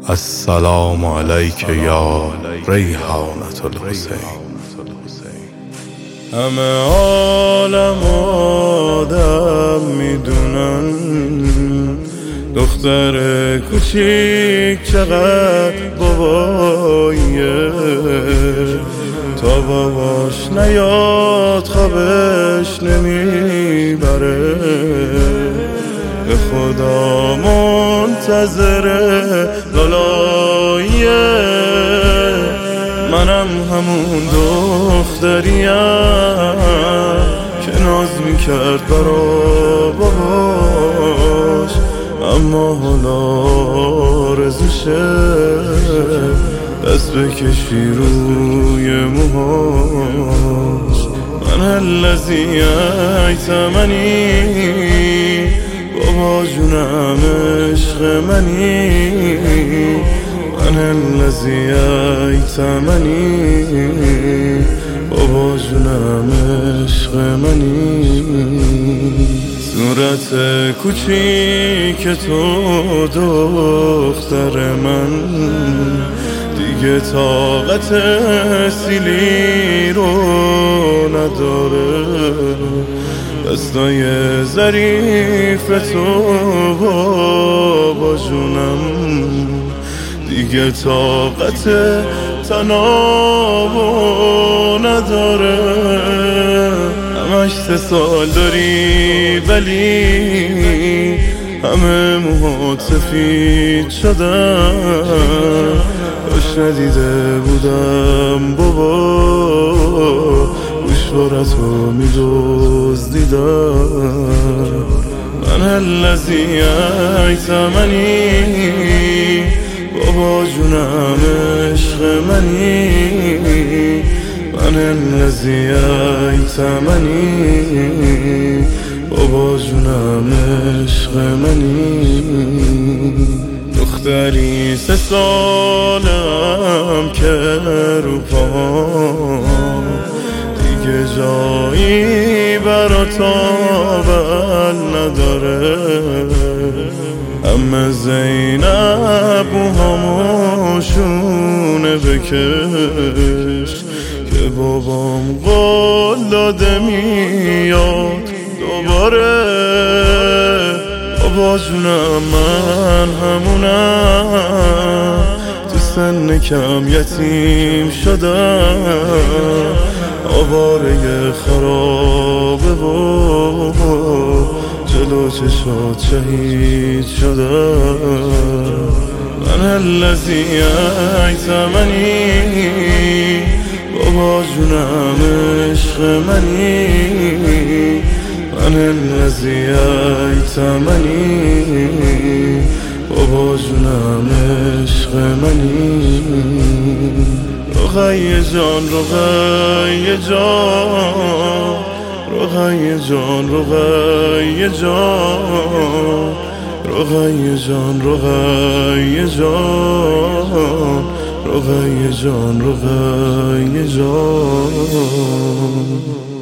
السلام علیک یا ریحانة الحسین. همه عالم آدم میدونن دختر کوچیک چقدر باباییه، تا باباش نیاد خوابش نمیبره، به خدا منتظر لالاییه. منم همون دختریم که ناز میکرد برا باباش، اما حالا آرزوشه دست بکشی روی موهاش. من الذی ایتمنی، بابا جونم عشق منی. من الذی ایتمنی، بابا جونم عشق منی. صورت کوچیک تو دختر من دیگه طاقت سیلی رو نداره، دستای ظریف تو بابا جونم دیگه طاقت تنابو نداره. همش 3 سال داری ولی همه موهات سفید شدن، کاش ندیده بودم بابا گوشوارتو میدزدیدم. من الذی ایتمنی، بابا جونم عشق منی. من الذی ایتمنی، بابا جونم عشق منی. دختری 3 سالم که رو پام دیگه جایی برا تاول نداره. اما زینب موهاموشونه بکش که بابام قول داده میاد دوباره. بابا جونم من همونم، تو سن کم یتیم شدم، آواره خرابه و جلو چشات شهید شدم. من الذی ایتمنی، بابا جونم عشق منی. من الذی ایتمنی، بابا جونم عشق منی. رقیه جان رقیه جان، رقیه جان رقیه جان، رقیه جان رقیه جان، رقیه جان رقیه جان.